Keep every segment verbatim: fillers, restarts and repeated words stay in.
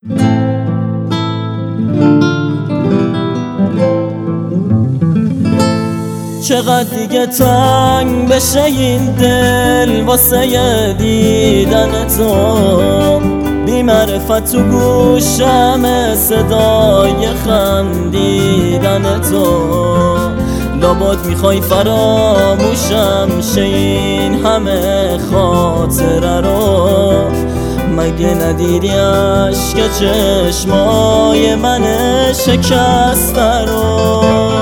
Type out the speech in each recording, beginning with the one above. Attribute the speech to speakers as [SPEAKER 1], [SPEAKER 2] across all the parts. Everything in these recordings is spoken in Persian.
[SPEAKER 1] چقدر دیگه تنگ بشه این دل واسه دیدن تو، بی معرفت تو گوشم صدای خندیدن تو. لابد میخوای فراموشم شه این همه خاطره رو، مگه ندیدی عشق چشمای من شکسته رو؟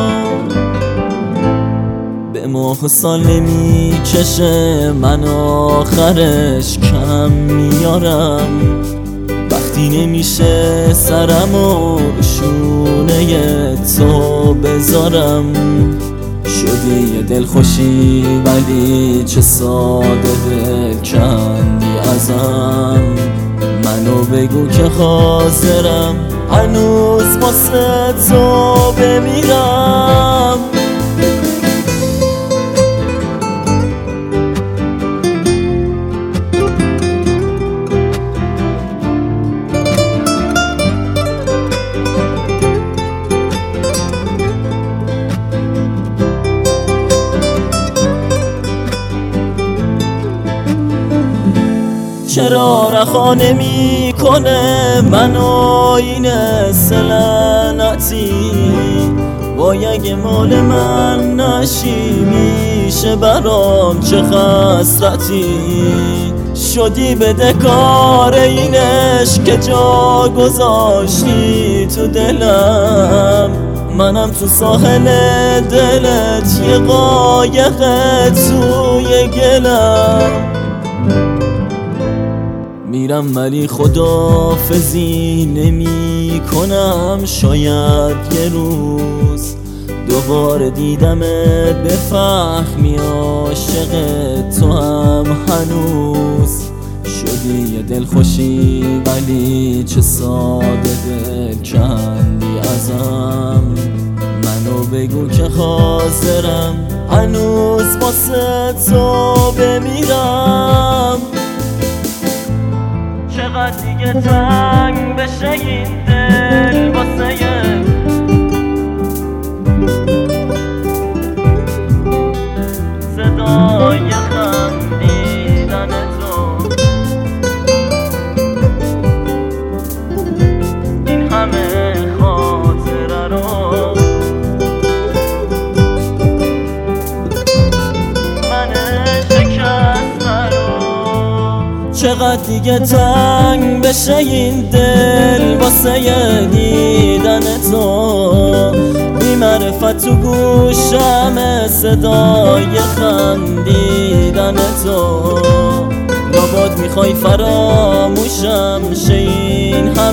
[SPEAKER 1] به ماه و سال نمیکشه من آخرش کم میارم، وقتی نمیشه سرم و شونه تو بذارم. شدی یه دل خوشی ولی چه ساده دل کندی ازم، منو بگو که حاضرم هنوز واسه تو بمیرم. چرا رها نمی کنه منو این سلنتی؟ وای اگه مال من نشی میشه برام چه خسرتی. شدی بدهکار این عشق که جا گذاشتی تو دلم، منم تو ساحل دلت یه قایق توی گلم. میرم ولی خداحافظی نمی کنم، شاید یه روز دوباره دیدمت بفهمی عاشق تو هم هنوز. شدی یه دل خوشی ولی چه ساده دل کندی ازم، منو بگو که حاضرم هنوز واسه تو بمیرم. چقدر دیگه تنگ بشه این دل واسه صدای خندیدن تو، این همه خاطره رو من شکسته رو. چقدر دیگه تنگ بشه این دل واسه دیدن تو، بی معرفت تو گوشم صدای خندیدن تو. لابد میخوای فراموشم شه این همه